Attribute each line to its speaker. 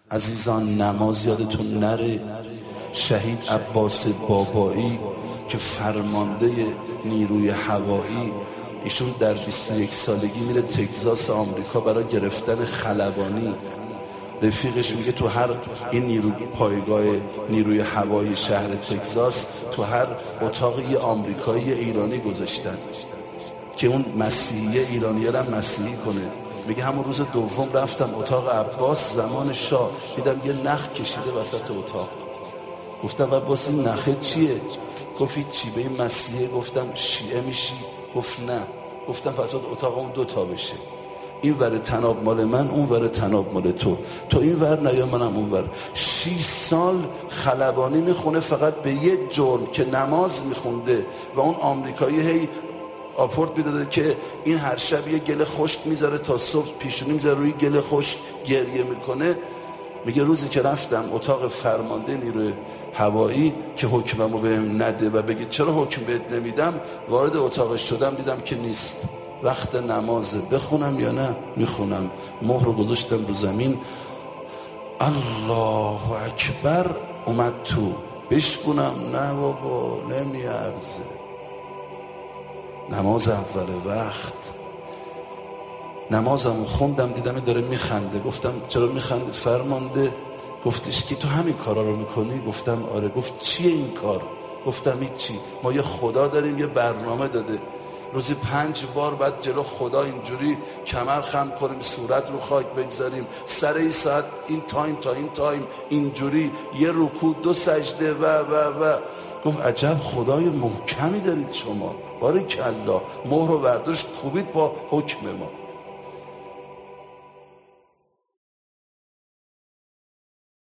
Speaker 1: عزیزان نماز یادتون نره، شهید عباس بابایی که فرمانده نیروی هوایی، ایشون در 21 سالگی میره تگزاس آمریکا برای گرفتن خلبانی. رفیقش میگه تو هر این نیروی پایگاه نیروی هوایی شهر تگزاس تو هر اتاق یه آمریکایی ایرانی گذاشتن که اون مسیحی ایرانی هم مسیحی کنه. میگه همون روز دوم رفتم اتاق عباس زمان شاه، دیدم یه نخ کشیده وسط اتاق. گفتم عباس این نخه چیه؟ گفت چی به این مسیحه؟ گفتم شیعه میشی؟ گفت نه. گفتم پس اتاق اون 2 تا بشه، این ور تناب مال من، اون ور تناب مال تو این ور نیا منم اون ور. 6 سال خلبانی میخونه فقط به یه جرم که نماز میخونده و اون آمریکایی هی آپورت میداده که این هر شب یه گل خشک میذاره تا صبح پیشونی میذاره روی گل خشک گریه میکنه. میگه روزی که رفتم اتاق فرمانده نیروی هوایی که حکممو بهم نده و بگه چرا حکم بهت نمیدم، وارد اتاقش شدم دیدم که نیست. وقت نمازه، بخونم یا نه؟ میخونم. مهر رو گذاشتم رو زمین، الله اکبر، اومد تو. بشکنم؟ نه بابا نمیارزه. نماز اول وقت. نمازمو خوندم دیدم داره میخنده. گفتم چرا میخندید فرمانده؟ گفتش که تو همین کارا رو میکنی؟ گفتم آره. گفت چیه این کار؟ گفتم هیچی، ما یه خدا داریم یه برنامه داده، روزی 5 بار بعد جلو خدا اینجوری کمر خم کنیم، صورت رو خاک بگذاریم، سر این ساعت این تایم تا این تایم اینجوری، یه رکوع 2 سجده و گفت عجب خدای محکمی دارید شما، باریکالله. مهر و برداشت کوبید با حکم ما.